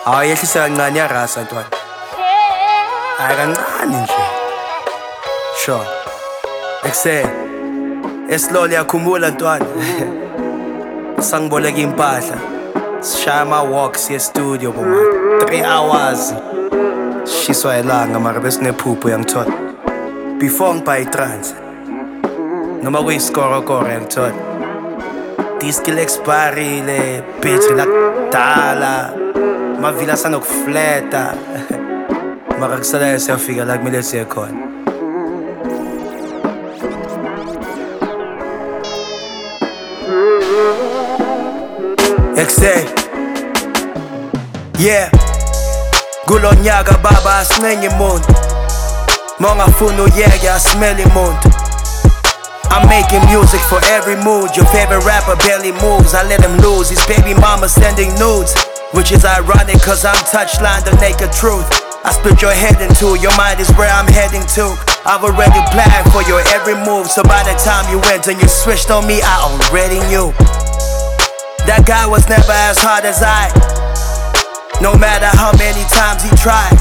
Ayehlisa kancane yarasa ntwana. Hayi kancane nje. Sure. Ekuseni. Eslowly yakhumbula ntwana. Sangiboleka impahla. Sishaya ama-walks ye-studio boma 3 hours. Shiswa ilanga mara besinephupho yangithola. Before ngibhayi itrans. Noma kuyisikoro-koro yangithola. Diskill expirile, battery lakudala. Mavila asanokufleta. Mara kusalayo siyafika la kumele siye khona. Ekuseni. Yeah. Kulo nyaka baba asinenye umuntu. Mongafuna uyeke asimele umuntu. I'm making music for every mood. Your favorite rapper barely moves. I let him lose. His baby mama sending nudes, which is ironic cause I'm touchline the naked truth. I split your head in two. Your mind is where I'm heading to. I've already planned for your every move. So by the time you went and you switched on me, I already knew. That guy was never as hard as I. No matter how many times he tried.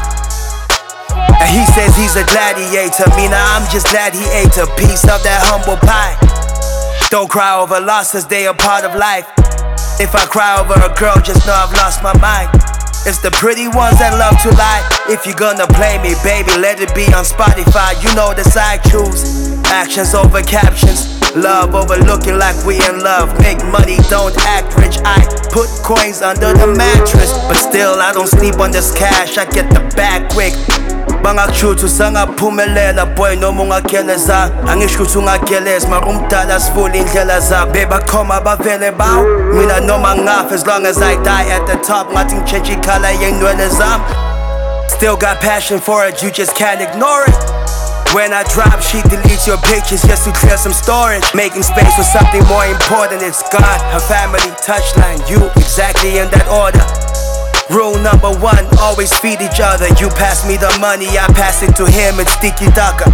And he says he's a gladiator. Me now I'm just glad he ate a piece of that humble pie. Don't cry over losses, they are part of life. If I cry over a girl, just know I've lost my mind. It's the pretty ones that love to lie. If you're gonna play me, baby, let it be on Spotify. You know the side choose. Actions over captions. Love over looking like we in love. Make money, don't act rich. I put coins under the mattress, but still I don't sleep on this cash. I get the bag quick. Bangakushuthu sangaphumelela boy noma ungageleza. Angisho ukuthi ungageleza mara umdala sivula indlela zabo. Bebakhoma bavele bawo. Mina noma ngafa as long as I die at the top. Ngathi ngitshentshe ikhala yenwele zami. Still got passion for it, you just can't ignore it. When I drop, she deletes your pictures just to clear some storage. Making space for something more important, it's God, her family, touchline, you, exactly in that order. Rule number 1, always feed each other. You pass me the money, I pass it to him, it's tiki taka.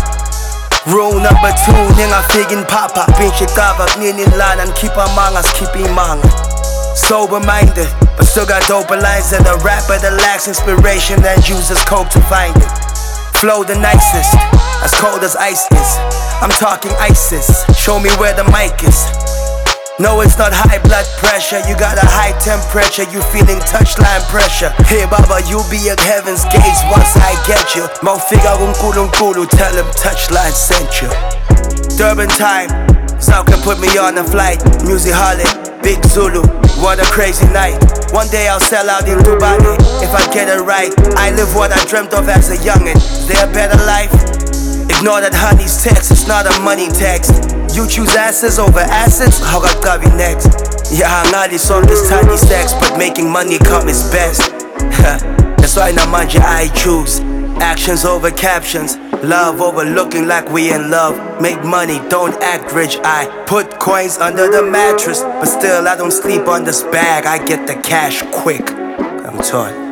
Rule number 2, ningafiki papa. Pinch itaba, nini lana, keep among us, keep imanga. Sober minded, but still got dope lines. And the rapper that lacks inspiration and uses coke to find it. Flow the nicest, as cold as ice is. I'm talking ISIS, show me where the mic is. No, it's not high blood pressure, you got a high temperature. You feeling touchline pressure. Hey baba, you be at heaven's gates once I get you. Mawfika kuNkulunkulu, tell him touchline sent you. Durban time, Zauka put me on a flight. Music holiday, Big Zulu, what a crazy night. One day I'll sell out in Dubai, if I get it right. I live what I dreamt of as a youngin'. Is there a better life? Ignore that honey's text, it's not a money text. You choose asses over assets, how got Gavi next? Yeah, hangalis on this tiny stacks, but making money come is best. That's why Namanja I choose. Actions over captions. Love over looking like we in love. Make money, don't act rich. I put coins under the mattress, but still I don't sleep on this bag. I get the cash quick. I'm torn.